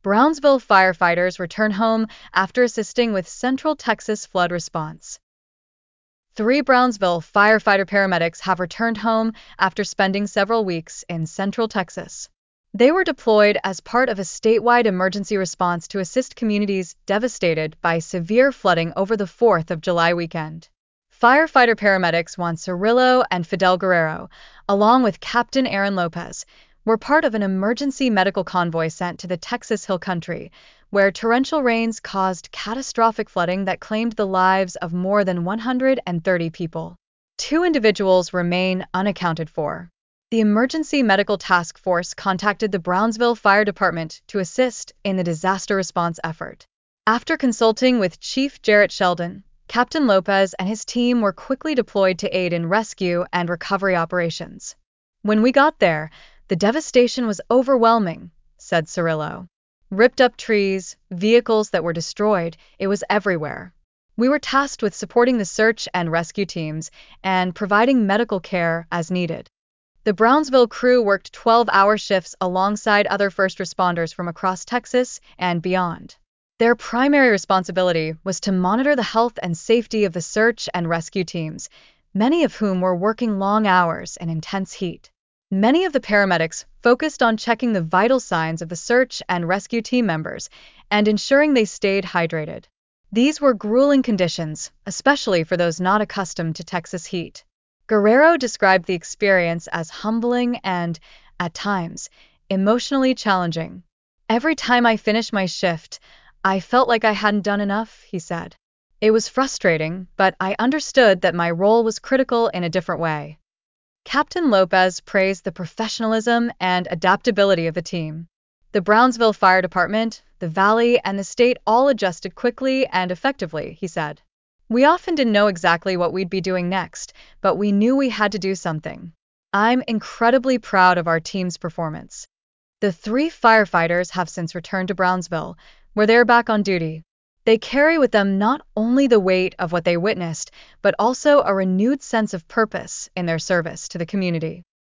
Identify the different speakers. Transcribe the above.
Speaker 1: Brownsville firefighters return home after assisting with Central Texas flood response. 3 Brownsville firefighter paramedics have returned home after spending several weeks in Central Texas. They were deployed as part of a statewide emergency response to assist communities devastated by severe flooding over the 4th of July weekend. Firefighter paramedics Juan Cirillo and Fidel Guerrero, along with Captain Aaron Lopez, were part of an emergency medical convoy sent to the Texas Hill Country, where torrential rains caused catastrophic flooding that claimed the lives of more than 130 people. 2 individuals remain unaccounted for. The Emergency Medical Task Force contacted the Brownsville Fire Department to assist in the disaster response effort. After consulting with Chief Jarrett Sheldon, Captain Lopez and his team were quickly deployed to aid in rescue and recovery operations. When we got there, the devastation was overwhelming, said Cirillo. Ripped up trees, vehicles that were destroyed, it was everywhere. We were tasked with supporting the search and rescue teams and providing medical care as needed. The Brownsville crew worked 12-hour shifts alongside other first responders from across Texas and beyond. Their primary responsibility was to monitor the health and safety of the search and rescue teams, many of whom were working long hours in intense heat. Many of the paramedics focused on checking the vital signs of the search and rescue team members and ensuring they stayed hydrated. These were grueling conditions, especially for those not accustomed to Texas heat. Guerrero described the experience as humbling and, at times, emotionally challenging. Every time I finished my shift, I felt like I hadn't done enough, he said. It was frustrating, but I understood that my role was critical in a different way. Captain Lopez praised the professionalism and adaptability of the team. The Brownsville Fire Department, the Valley, and the state all adjusted quickly and effectively, he said. We often didn't know exactly what we'd be doing next, but we knew we had to do something. I'm incredibly proud of our team's performance. The 3 firefighters have since returned to Brownsville, where they're back on duty. They carry with them not only the weight of what they witnessed, but also a renewed sense of purpose in their service to the community.